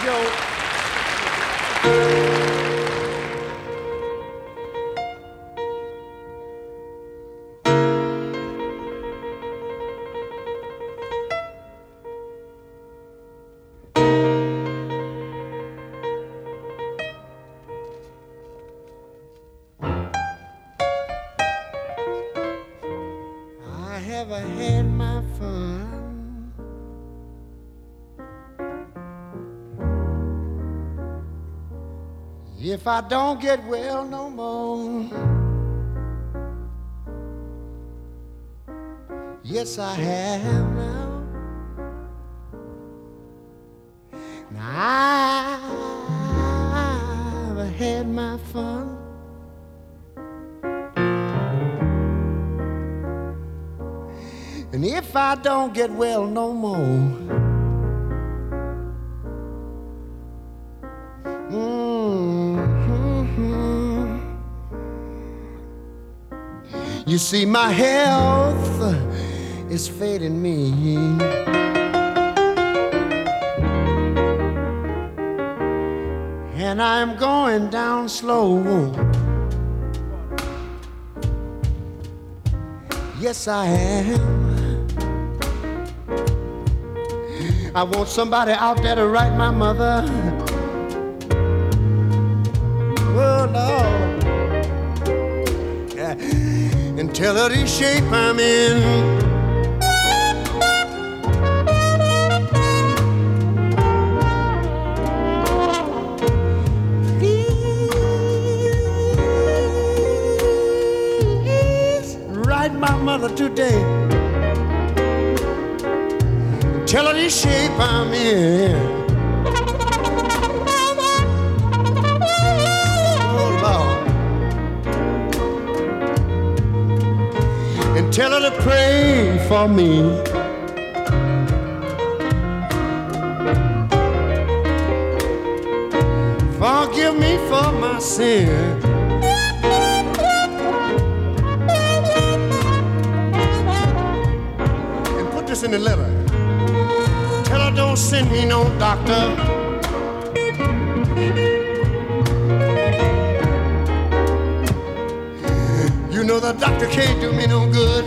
Joe. I have had my fun. If I don't get well no more, yes I have now. Now I've had my fun. And if I don't get well no more, you see, my health is fading me, and I'm going down slow. Yes, I am. I want somebody out there to write my mother. Oh, Lord. Yeah. And tell her the shape I'm in. Please write my mother today. Tell her the shape I'm in. Oh, Lord. And tell her to pray for me. Forgive me for my sin. And put this in the letter. Tell her don't send me no doctor. You know the doctor can't do me no good.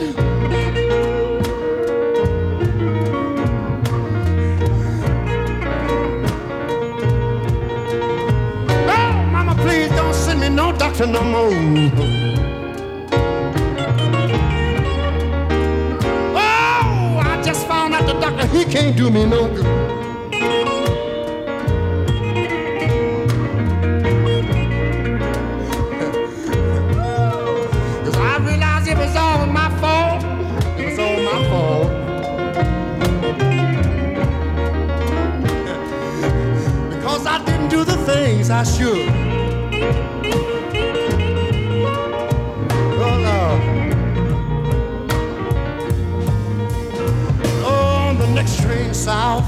Oh, mama, please don't send me no doctor no more. The doctor, he can't do me no good. 'Cause I realized it was all my fault. It was all my fault. Because I didn't do the things I should. Oh, Lord. Next train south,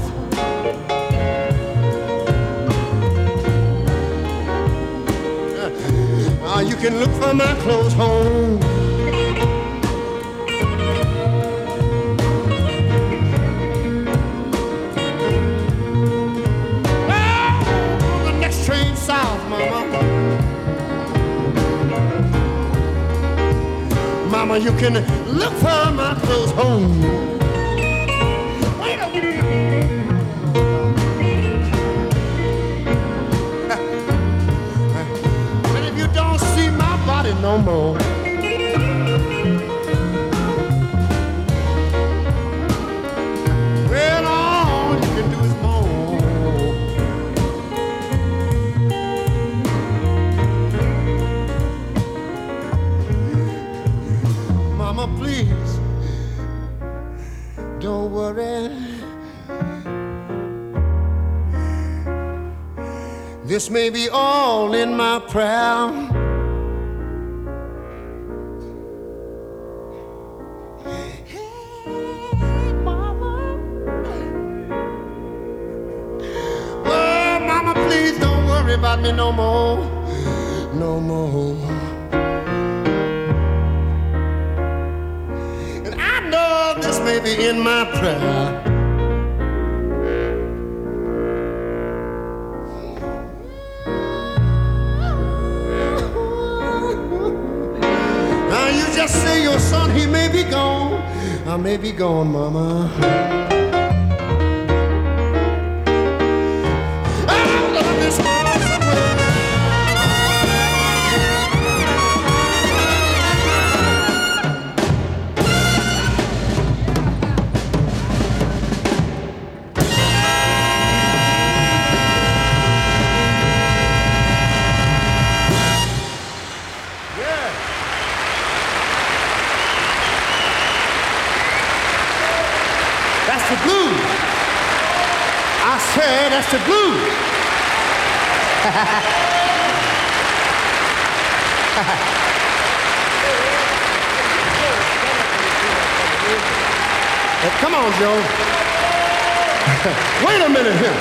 you can look for my clothes home. Oh, the next train south, mama. Mama, you can look for my clothes home. No more. Well, all you can do is moan. Mama, please, don't worry. This may be all in my prayer. About me no more, no more. And I know this may be in my prayer. may be gone, I may be gone, mama. Out of this world somewhere. That's the blues. I said that's the blues. Hey, come on, Joe. Wait a minute here.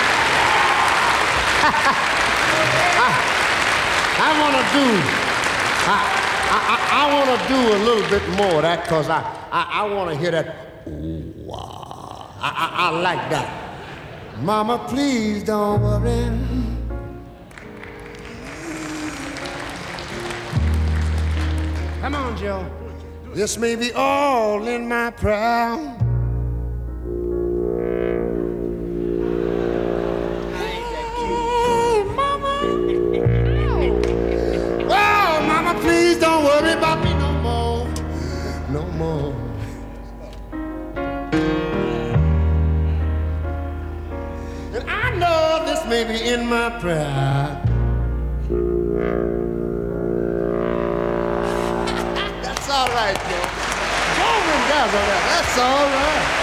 I want to do a little bit more of that because I want to hear that. Ooh, wow. I like that. Mama, please don't worry. Come on, Joe. This may be all in my pride. Hey, Mama. Oh, Mama, please don't worry about me no more. No more. And I know this may be in my pride. That's all right, Joe. Go and dazzle that. That's all right.